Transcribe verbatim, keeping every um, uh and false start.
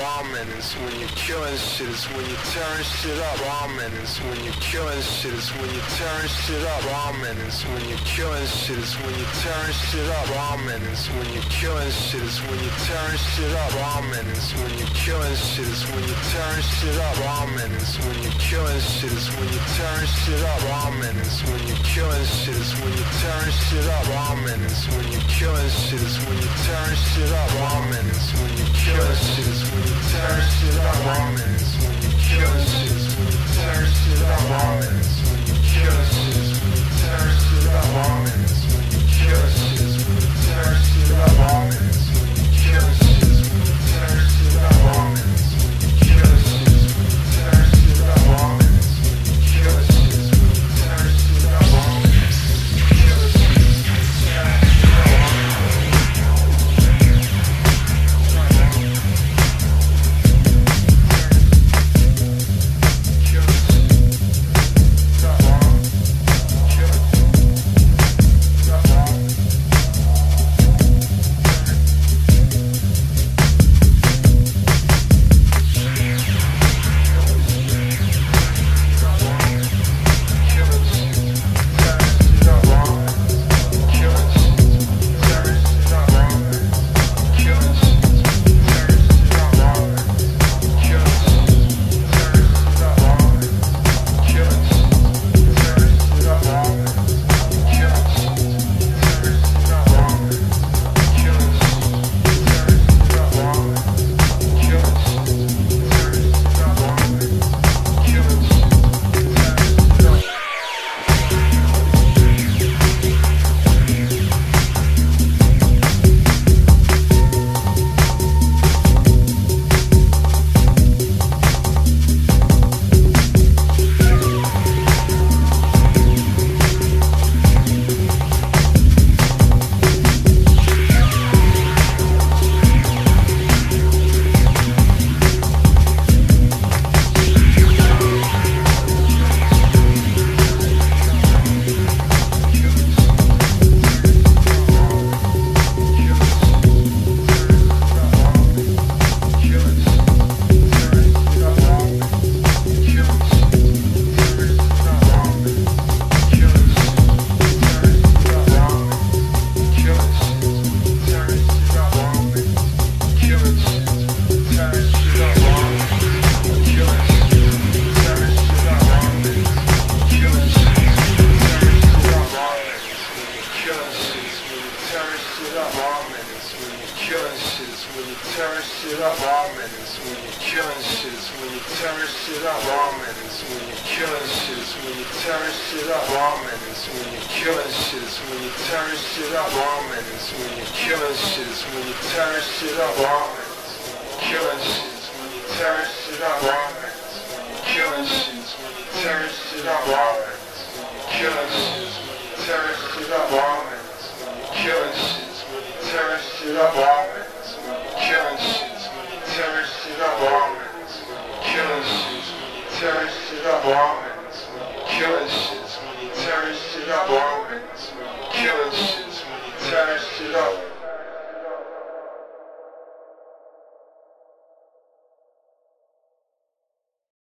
bombing. It's when you're killing shit. It's when you turn shit up. Bombing. It's when you're killing shit. It's when you turn shit up. Bombing. It's when you're killing shit. It's when you turn shit up. Bombing. It's when you're killing shit. It's when you turn shit up. Bombing. It's when you're killing shit. It's when you turn shit up. Bombing. It's when you're killing shit. It's when you turn shit up. Bombing. It's when you're killing shit. It's when you turn shit up. Bombing. It's when you're killing shit. It's when you turn shit up. Bombing. It's when you're killing shit. It's when you turn shit up. Bombing. It's when you're killing shit. It's when you turn shit up. Bombing. It's when you're killing shit. It's when you turn shit up. Bombing. It's when you're killing shit. It's when you turn shit up. Bombing. It's when you're killing shit. It's when you turn shit up. Bombing. It's when you're killing shit. It's when you turn shit up. Bombing. It's when you're killing shit. It's when you turn shit up. Bombing. It's when you're killing shit. It's when you turn shit up. Bombing. It's when you're killing shit. It's when you turn shit up. Bombing. It's when you're killing shit. It's when you turn shit up. Bombing. It's when you're killing shit. It's when you turn shit up. Bombing. It's when you're killing shit. It's when you turn shit up. Bombing. Killing shit. It's when you turn shit up. Bombing. Killing shit. It's when you turn shit up. Bombing. Killing shit. It's when you turn shit up. Bombing. Killing shit. It's when you turn shit up. Bombing. Killing shit. Turn shit up, bombing. Killing shit, turn shit up, bombing. Killing shit.